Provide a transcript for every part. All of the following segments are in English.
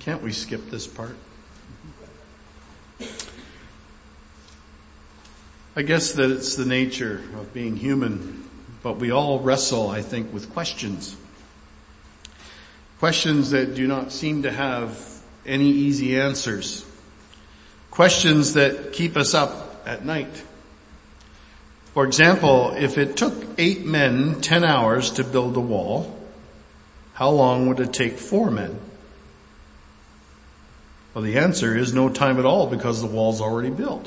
Can't we skip this part? I guess that it's the nature of being human, but we all wrestle, I think, with questions. Questions that do not seem to have any easy answers. Questions that keep us up at night. For example, if it took 8 men 10 hours to build a wall, how long would it take 4 men? Well, the answer is no time at all because the wall's already built.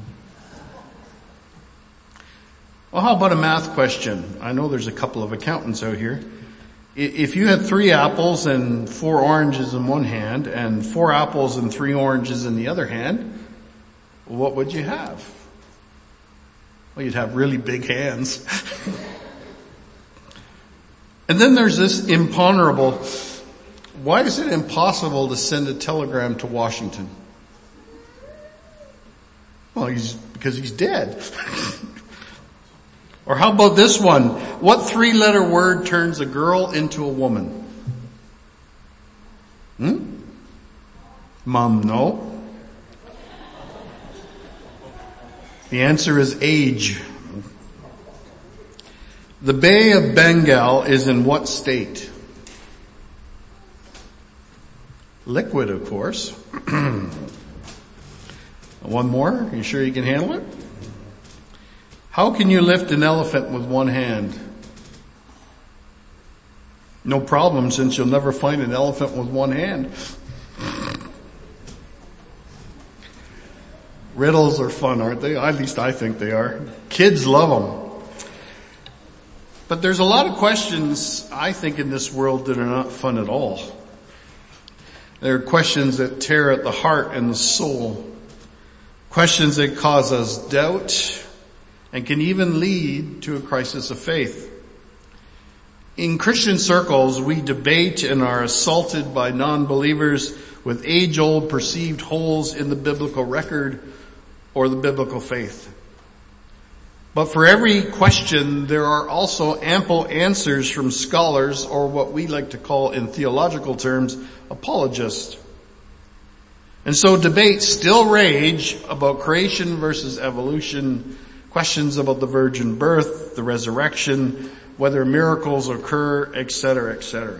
Well, how about a math question? I know there's a couple of accountants out here. If you had 3 apples and 4 oranges in one hand and 4 apples and 3 oranges in the other hand, what would you have? Well, you'd have really big hands. And then there's this imponderable, why is it impossible to send a telegram to Washington? Well, because he's dead. Or how about this one? What 3-letter word turns a girl into a woman? Mom, no. The answer is age. The Bay of Bengal is in what state? Liquid, of course. One more? Are you sure you can handle it? How can you lift an elephant with one hand? No problem, since you'll never find an elephant with one hand. Riddles are fun, aren't they? At least I think they are. Kids love them. But there's a lot of questions, I think, in this world that are not fun at all. There are questions that tear at the heart and the soul. Questions that cause us doubt and can even lead to a crisis of faith. In Christian circles, we debate and are assaulted by non-believers with age-old perceived holes in the biblical record or the biblical faith. But for every question, there are also ample answers from scholars, or what we like to call in theological terms, apologists. And so debates still rage about creation versus evolution, questions about the virgin birth, the resurrection, whether miracles occur, etc., etc.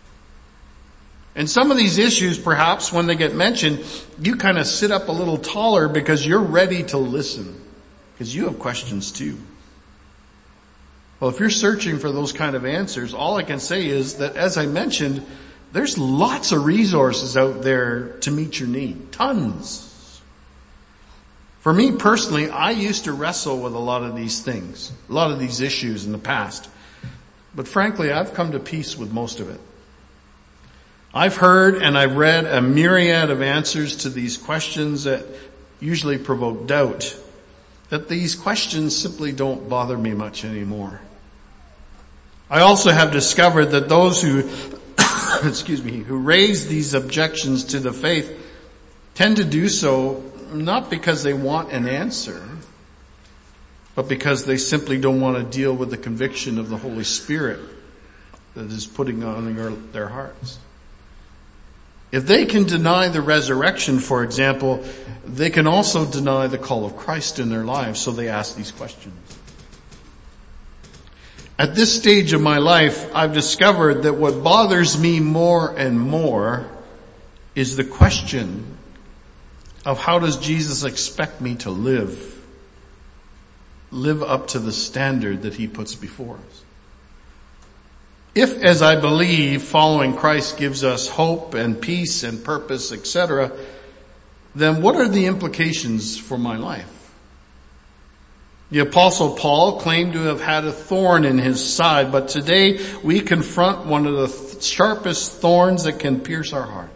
And some of these issues, perhaps, when they get mentioned, you kind of sit up a little taller because you're ready to listen, because you have questions too. Well, if you're searching for those kind of answers, all I can say is that, as I mentioned, there's lots of resources out there to meet your need. Tons. For me personally, I used to wrestle with a lot of these things, a lot of these issues in the past. But frankly, I've come to peace with most of it. I've heard and I've read a myriad of answers to these questions that usually provoke doubt, that these questions simply don't bother me much anymore. I also have discovered that those who, who raise these objections to the faith tend to do so not because they want an answer, but because they simply don't want to deal with the conviction of the Holy Spirit that is putting on their hearts. If they can deny the resurrection, for example, they can also deny the call of Christ in their lives, so they ask these questions. At this stage of my life, I've discovered that what bothers me more and more is the question of how does Jesus expect me to live up to the standard that he puts before us. If, as I believe, following Christ gives us hope and peace and purpose, etc., then what are the implications for my life? The Apostle Paul claimed to have had a thorn in his side, but today we confront one of the sharpest thorns that can pierce our hearts.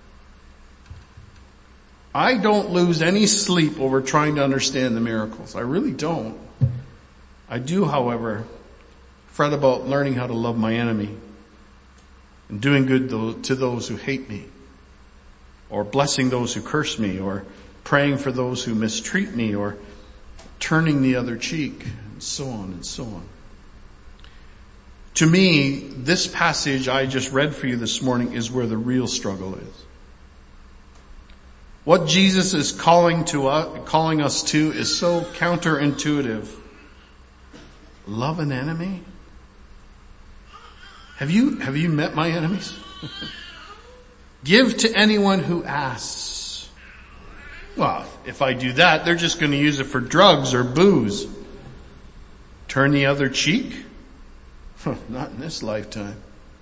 I don't lose any sleep over trying to understand the miracles. I really don't. I do, however, fret about learning how to love my enemy and doing good to those who hate me, or blessing those who curse me, or praying for those who mistreat me, or turning the other cheek, and so on and so on. To me, this passage I just read for you this morning is where the real struggle is. What Jesus is calling us to is so counterintuitive. Love an enemy? Have you met my enemies? Give to anyone who asks. Well, if I do that, they're just going to use it for drugs or booze. Turn the other cheek? Not in this lifetime.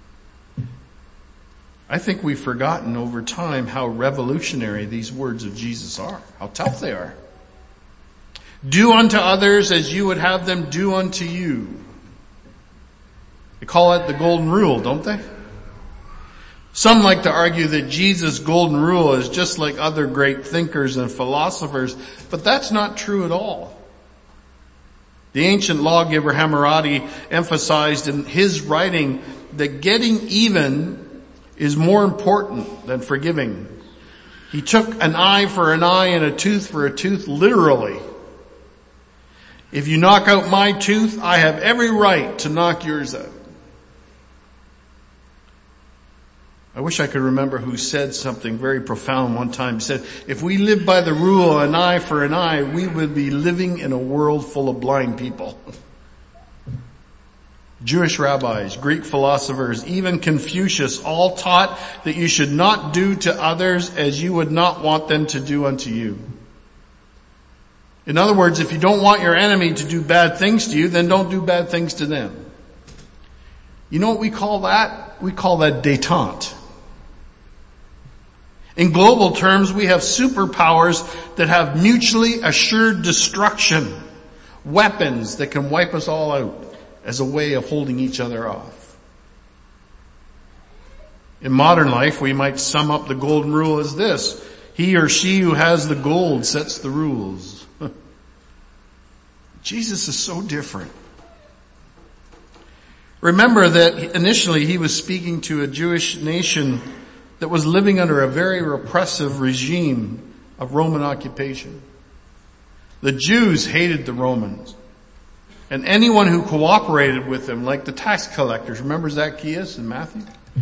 I think we've forgotten over time how revolutionary these words of Jesus are, how tough they are. Do unto others as you would have them do unto you. They call it the golden rule, don't they? Some like to argue that Jesus' golden rule is just like other great thinkers and philosophers, but that's not true at all. The ancient lawgiver Hammurabi emphasized in his writing that getting even is more important than forgiving. He took an eye for an eye and a tooth for a tooth literally. If you knock out my tooth, I have every right to knock yours out. I wish I could remember who said something very profound one time. He said, if we lived by the rule an eye for an eye, we would be living in a world full of blind people. Jewish rabbis, Greek philosophers, even Confucius all taught that you should not do to others as you would not want them to do unto you. In other words, if you don't want your enemy to do bad things to you, then don't do bad things to them. You know what we call that? We call that détente. In global terms, we have superpowers that have mutually assured destruction, weapons that can wipe us all out as a way of holding each other off. In modern life, we might sum up the golden rule as this: he or she who has the gold sets the rules. Jesus is so different. Remember that initially he was speaking to a Jewish nation that was living under a very repressive regime of Roman occupation. The Jews hated the Romans. And anyone who cooperated with them, like the tax collectors. Remember Zacchaeus in Matthew?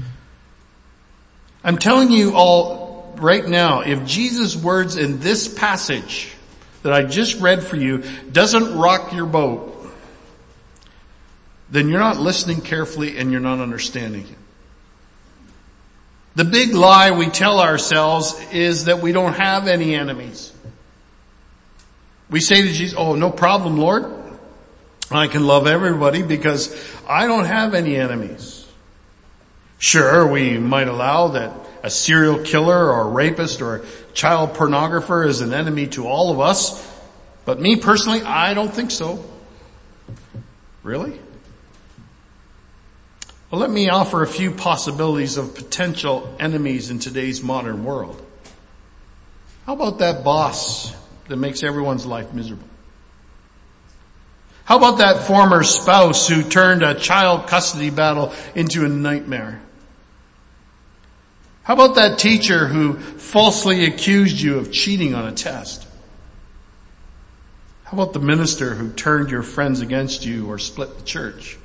I'm telling you all right now, if Jesus' words in this passage that I just read for you doesn't rock your boat, then you're not listening carefully and you're not understanding it. The big lie we tell ourselves is that we don't have any enemies. We say to Jesus, oh, no problem, Lord. I can love everybody because I don't have any enemies. Sure, we might allow that a serial killer or a rapist or a child pornographer is an enemy to all of us, but me personally, I don't think so. Really? Well, let me offer a few possibilities of potential enemies in today's modern world. How about that boss that makes everyone's life miserable? How about that former spouse who turned a child custody battle into a nightmare? How about that teacher who falsely accused you of cheating on a test? How about the minister who turned your friends against you or split the church?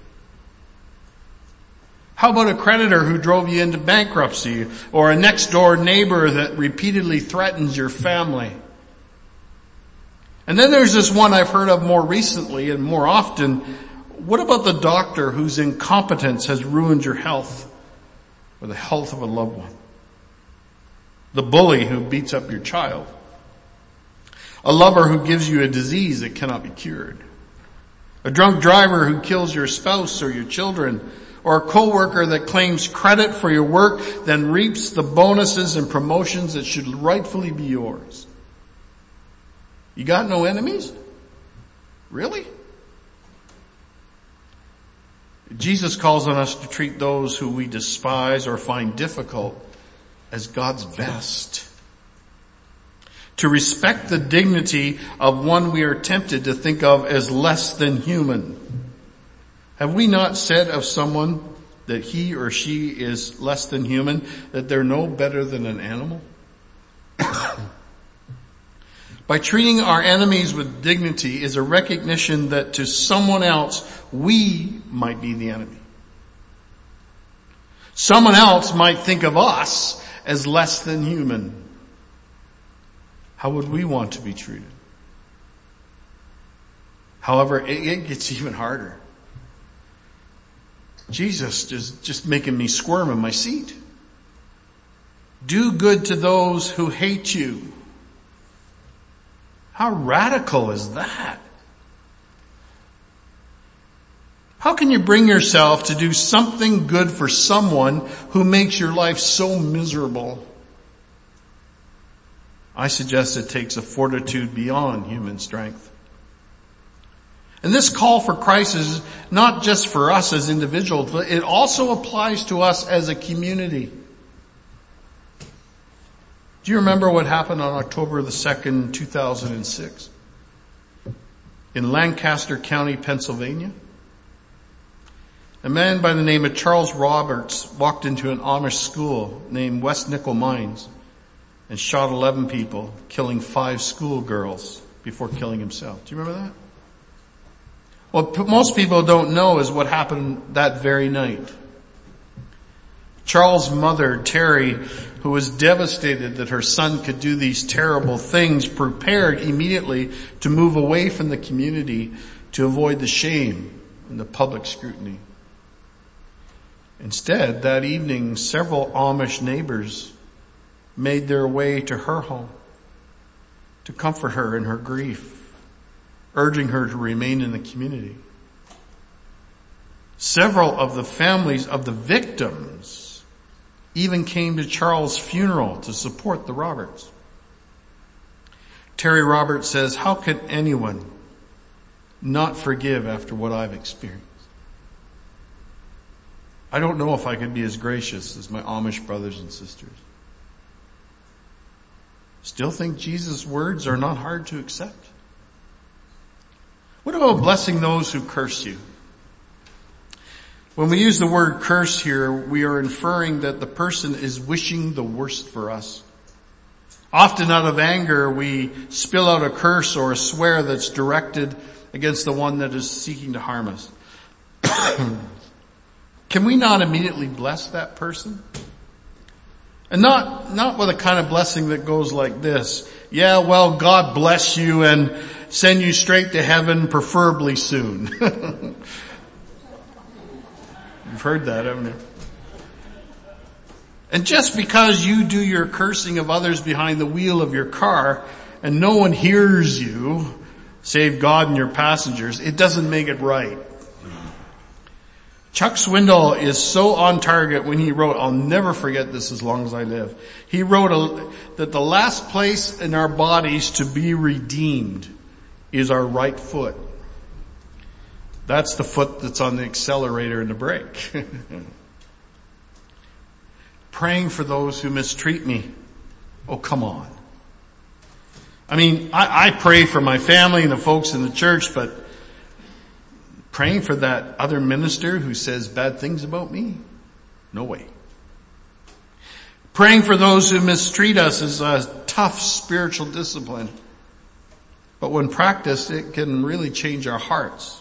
How about a creditor who drove you into bankruptcy, or a next door neighbor that repeatedly threatens your family? And then there's this one I've heard of more recently and more often. What about the doctor whose incompetence has ruined your health or the health of a loved one? The bully who beats up your child? A lover who gives you a disease that cannot be cured? A drunk driver who kills your spouse or your children? Or a coworker that claims credit for your work, then reaps the bonuses and promotions that should rightfully be yours? You got no enemies? Really? Jesus calls on us to treat those who we despise or find difficult as God's best. To respect the dignity of one we are tempted to think of as less than human. Have we not said of someone that he or she is less than human, that they're no better than an animal? By treating our enemies with dignity is a recognition that to someone else, we might be the enemy. Someone else might think of us as less than human. How would we want to be treated? However, it gets even harder. Jesus is just making me squirm in my seat. Do good to those who hate you. How radical is that? How can you bring yourself to do something good for someone who makes your life so miserable? I suggest it takes a fortitude beyond human strength. And this call for Christ is not just for us as individuals, but it also applies to us as a community. Do you remember what happened on October the 2nd, 2006? In Lancaster County, Pennsylvania? A man by the name of Charles Roberts walked into an Amish school named West Nickel Mines and shot 11 people, killing 5 schoolgirls before killing himself. Do you remember that? What most people don't know is what happened that very night. Charles' mother, Terry, who was devastated that her son could do these terrible things, prepared immediately to move away from the community to avoid the shame and the public scrutiny. Instead, that evening, several Amish neighbors made their way to her home to comfort her in her grief, urging her to remain in the community. Several of the families of the victims even came to Charles' funeral to support the Roberts. Terry Roberts says, "How can anyone not forgive after what I've experienced? I don't know if I could be as gracious as my Amish brothers and sisters. Still think Jesus' words are not hard to accept? What about blessing those who curse you? When we use the word curse here, we are inferring that the person is wishing the worst for us. Often out of anger, we spill out a curse or a swear that's directed against the one that is seeking to harm us. Can we not immediately bless that person? And not with a kind of blessing that goes like this. Yeah, well, God bless you and send you straight to heaven, preferably soon. You've heard that, haven't you? And just because you do your cursing of others behind the wheel of your car and no one hears you, save God and your passengers, it doesn't make it right. Chuck Swindoll is so on target when he wrote, I'll never forget this as long as I live. He wrote that the last place in our bodies to be redeemed is our right foot. That's the foot that's on the accelerator and the brake. Praying for those who mistreat me. Oh, come on. I mean, I pray for my family and the folks in the church, but praying for that other minister who says bad things about me? No way. Praying for those who mistreat us is a tough spiritual discipline. But when practiced, it can really change our hearts.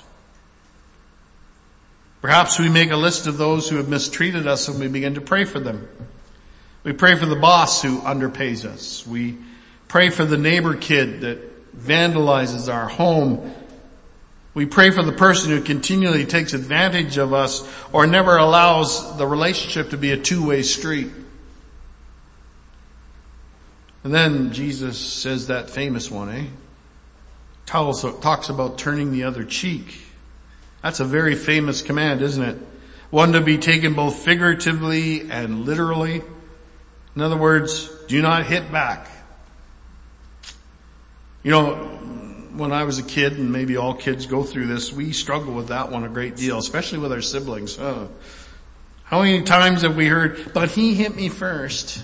Perhaps we make a list of those who have mistreated us and we begin to pray for them. We pray for the boss who underpays us. We pray for the neighbor kid that vandalizes our home. We pray for the person who continually takes advantage of us or never allows the relationship to be a two-way street. And then Jesus says that famous one, talks about turning the other cheek. That's a very famous command, isn't it? One to be taken both figuratively and literally. In other words, do not hit back. You know, when I was a kid, and maybe all kids go through this, we struggle with that one a great deal, especially with our siblings. How many times have we heard, but he hit me first?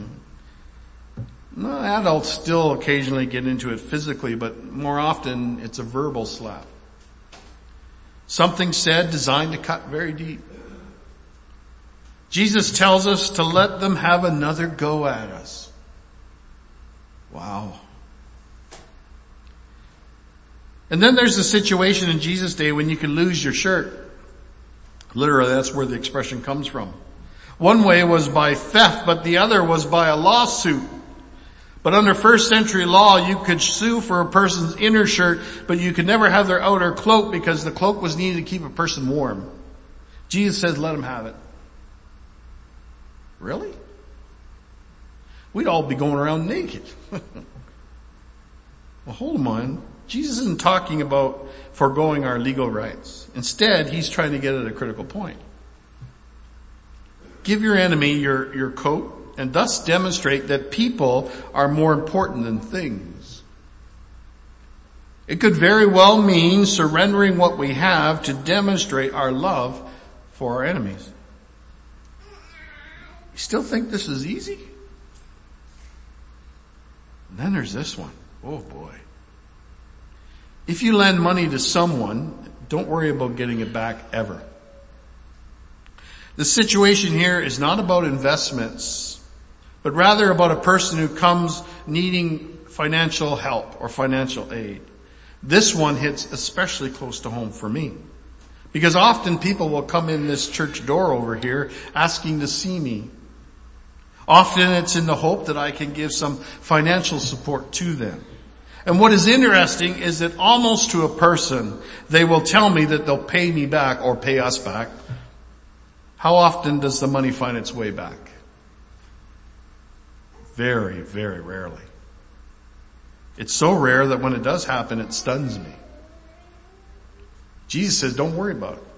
No, adults still occasionally get into it physically, but more often it's a verbal slap. Something said designed to cut very deep. Jesus tells us to let them have another go at us. Wow. And then there's a situation in Jesus' day when you could lose your shirt. Literally, that's where the expression comes from. One way was by theft, but the other was by a lawsuit. But under first century law, you could sue for a person's inner shirt, but you could never have their outer cloak because the cloak was needed to keep a person warm. Jesus says, let them have it. Really? We'd all be going around naked. Well, hold on. Jesus isn't talking about foregoing our legal rights. Instead, he's trying to get at a critical point. Give your enemy your coat and thus demonstrate that people are more important than things. It could very well mean surrendering what we have to demonstrate our love for our enemies. You still think this is easy? And then there's this one. Oh boy. If you lend money to someone, don't worry about getting it back ever. The situation here is not about investments, but rather about a person who comes needing financial help or financial aid. This one hits especially close to home for me. Because often people will come in this church door over here asking to see me. Often it's in the hope that I can give some financial support to them. And what is interesting is that almost to a person, they will tell me that they'll pay me back or pay us back. How often does the money find its way back? Very, very rarely. It's so rare that when it does happen, it stuns me. Jesus says, don't worry about it.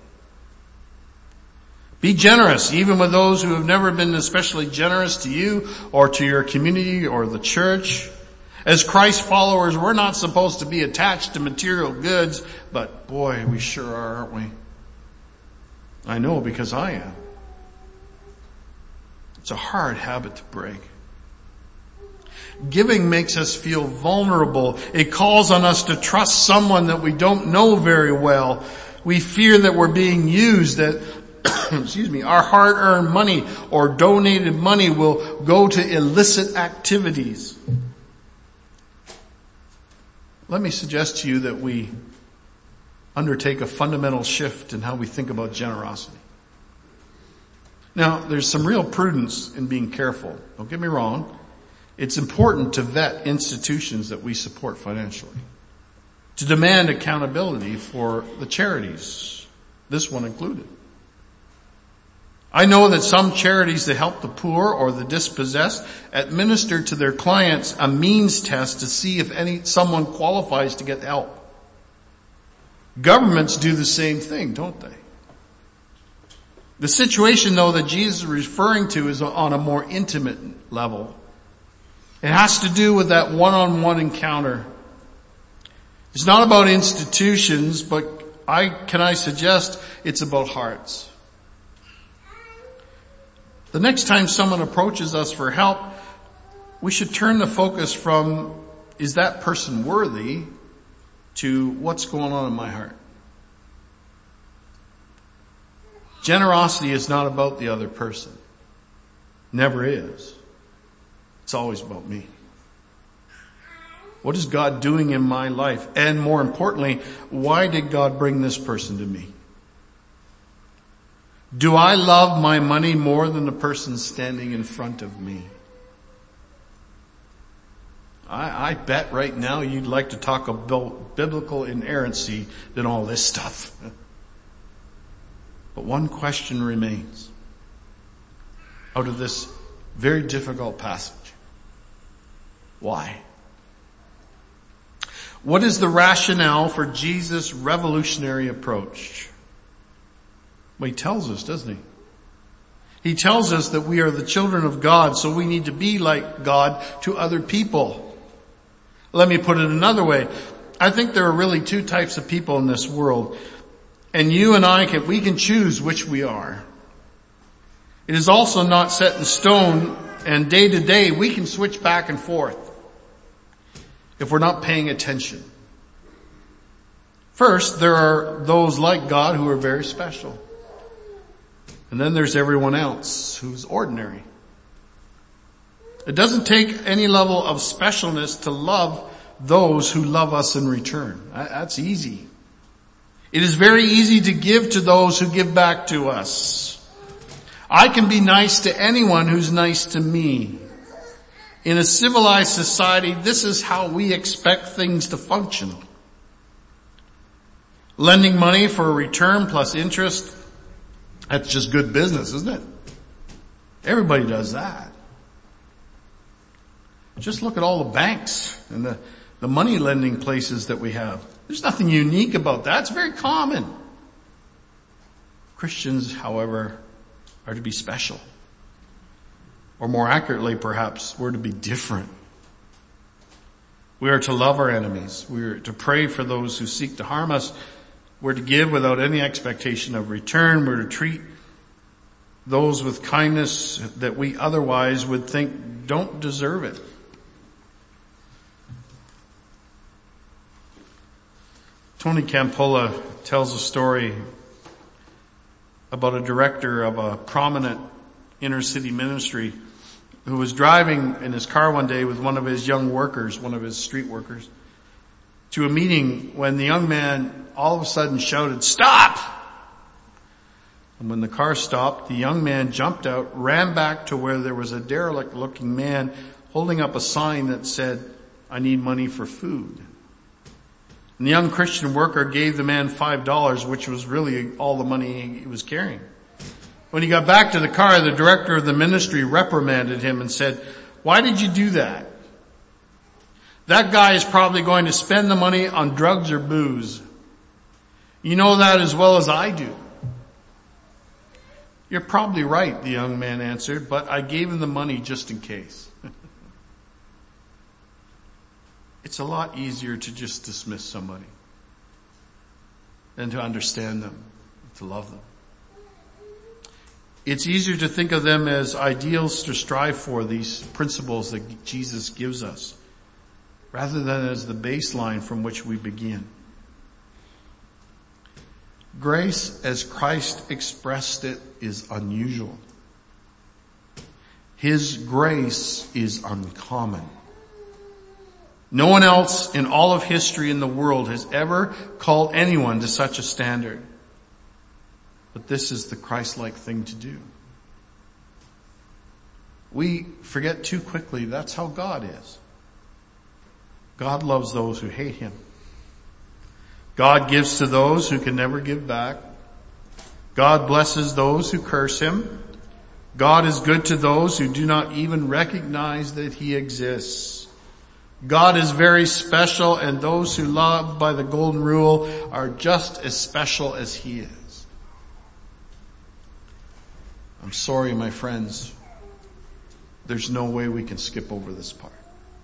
Be generous, even with those who have never been especially generous to you or to your community or the church. As Christ followers, we're not supposed to be attached to material goods, but boy, we sure are, aren't we? I know because I am. It's a hard habit to break. Giving makes us feel vulnerable. It calls on us to trust someone that we don't know very well. We fear that we're being used, that our hard-earned money or donated money will go to illicit activities. Let me suggest to you that we undertake a fundamental shift in how we think about generosity. Now, there's some real prudence in being careful. Don't get me wrong. It's important to vet institutions that we support financially, to demand accountability for the charities, this one included. I know that some charities that help the poor or the dispossessed administer to their clients a means test to see if someone qualifies to get help. Governments do the same thing, don't they? The situation, though, that Jesus is referring to is on a more intimate level. It has to do with that one-on-one encounter. It's not about institutions, but can I suggest it's about hearts. The next time someone approaches us for help, we should turn the focus from, is that person worthy, to what's going on in my heart. Generosity is not about the other person. Never is. It's always about me. What is God doing in my life? And more importantly, why did God bring this person to me? Do I love my money more than the person standing in front of me? I bet right now you'd like to talk about biblical inerrancy than all this stuff. But one question remains out of this very difficult passage. Why? What is the rationale for Jesus' revolutionary approach? Well, he tells us, doesn't he? He tells us that we are the children of God, so we need to be like God to other people. Let me put it another way. I think there are really two types of people in this world. And you and we can choose which we are. It is also not set in stone, and day to day we can switch back and forth if we're not paying attention. First, there are those like God who are very special. And then there's everyone else who's ordinary. It doesn't take any level of specialness to love those who love us in return. That's easy. It is very easy to give to those who give back to us. I can be nice to anyone who's nice to me. In a civilized society, this is how we expect things to function. Lending money for a return plus interest, that's just good business, isn't it? Everybody does that. Just look at all the banks and the money lending places that we have. There's nothing unique about that. It's very common. Christians, however, are to be special. Or more accurately, perhaps, we're to be different. We are to love our enemies. We are to pray for those who seek to harm us. We're to give without any expectation of return. We're to treat those with kindness that we otherwise would think don't deserve it. Tony Campolo tells a story about a director of a prominent inner city ministry who was driving in his car one day with one of his young workers, one of his street workers, to a meeting when the young man all of a sudden shouted, "Stop!" And when the car stopped, the young man jumped out, ran back to where there was a derelict looking man holding up a sign that said, "I need money for food." And the young Christian worker gave the man $5, which was really all the money he was carrying. When he got back to the car, the director of the ministry reprimanded him and said, "Why did you do that? That guy is probably going to spend the money on drugs or booze. You know that as well as I do." "You're probably right," the young man answered, "but I gave him the money just in case." It's a lot easier to just dismiss somebody than to understand them, to love them. It's easier to think of them as ideals to strive for, these principles that Jesus gives us, rather than as the baseline from which we begin. Grace, as Christ expressed it, is unusual. His grace is uncommon. No one else in all of history in the world has ever called anyone to such a standard. But this is the Christ-like thing to do. We forget too quickly that's how God is. God loves those who hate him. God gives to those who can never give back. God blesses those who curse him. God is good to those who do not even recognize that he exists. God is very special, and those who love by the golden rule are just as special as he is. I'm sorry, my friends. There's no way we can skip over this part.